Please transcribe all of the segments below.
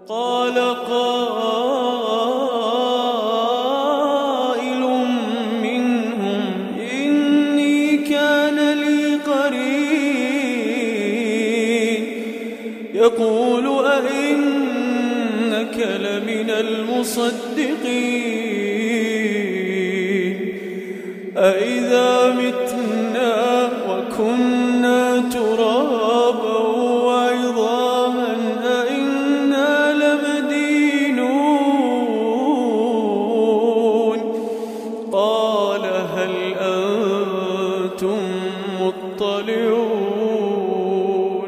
قال قائل منهم إني كان لي قرين يقول أئنك لمن المصدقين أئذا متنا وكنا ترابا وعظاما أئنا لمدينون قال هل أنتم مطلعون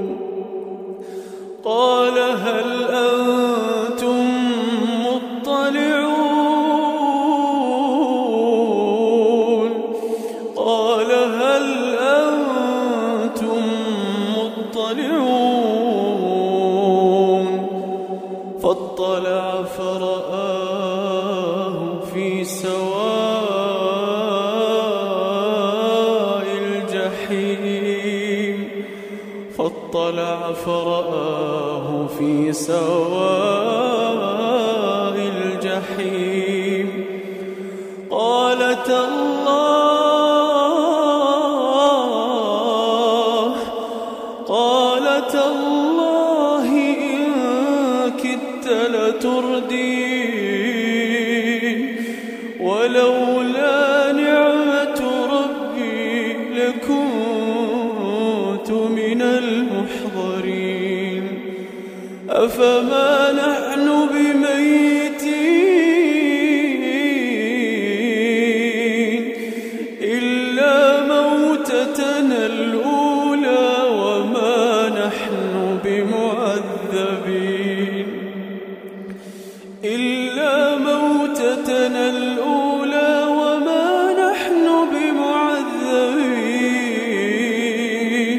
قال هل أنتم مطلعون قال هل أنتم مطلعون فاطلع فرآه في سواء الجحيم فاطلع فرآه في سواء الجحيم قال تالله إن كدت لتردين ولولا نعمة ربي لكنت من المحضرين أفما نحن بميتين إلا موتتنا الأولى وما نحن بمعذبين إلا موتتنا الأولى وما نحن بمعذبين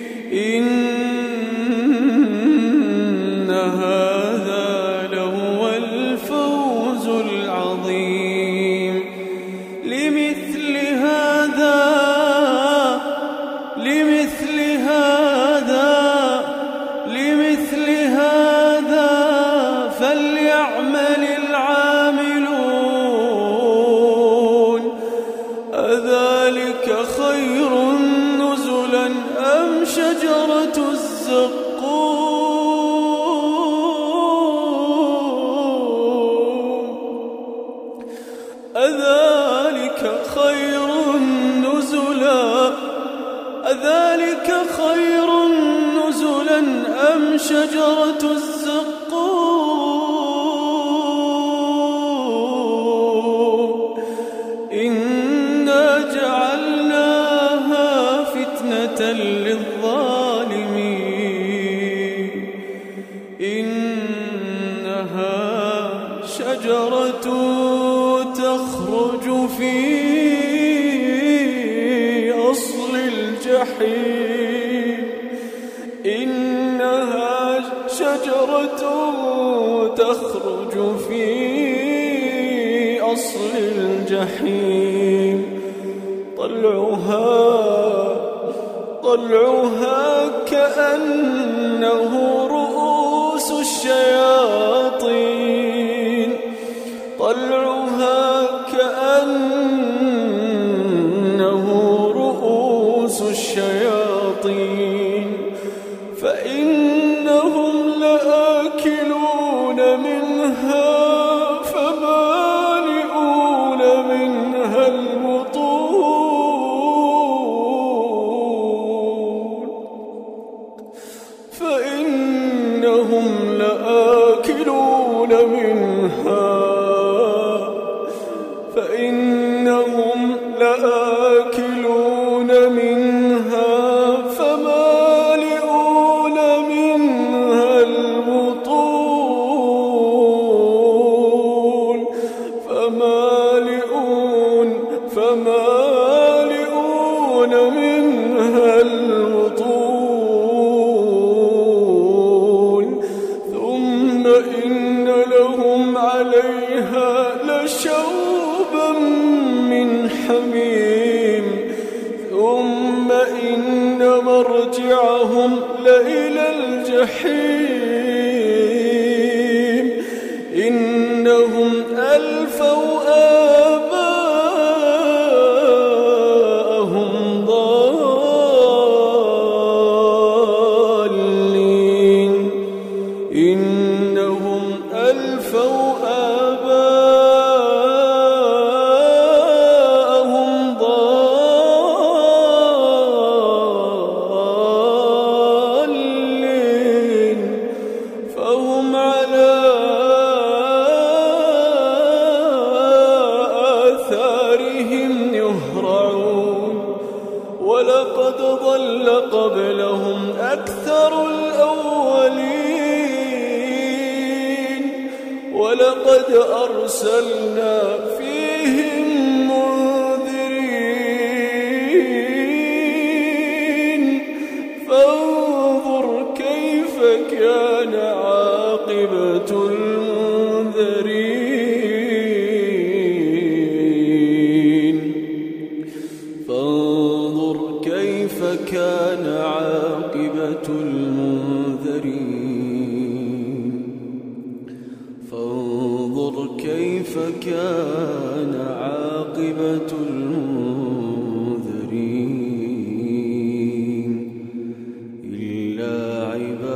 إن هذا لهو الفوز العظيم لمثل هذا فليعمل العاملون أذلك خير نزلا أم شجرة الزقوم أذلك خير نزلا أم شجرة الزقوم إنا جعلناها فتنة للظالمين إنها شجرة تخرج في أصل الجحيم إنها شجرة تخرج في أصل الجحيم طلعها كأنه رؤوس الشياطين فإنهم لآكلون منها فمالئون منها البطون فإنهم لآكلون منها فمالئون منها البطون فمالئون منها البطون ثم إن لهم عليها لشوبا من حميم ثم إن مرجعهم لإلى الجحيم إنهم ألفوا آباءهم ضالين فهم على آثارهم يهرعون ولقد ضل قبلهم أكثر الأولين ولقد أرسلنا فيهم منذرين فانظر كيف كان عاقبة المنذرين فانظر كيف كان عاقبة المنذرين فانظر كيف كان عاقبة المنذرين إلا عباد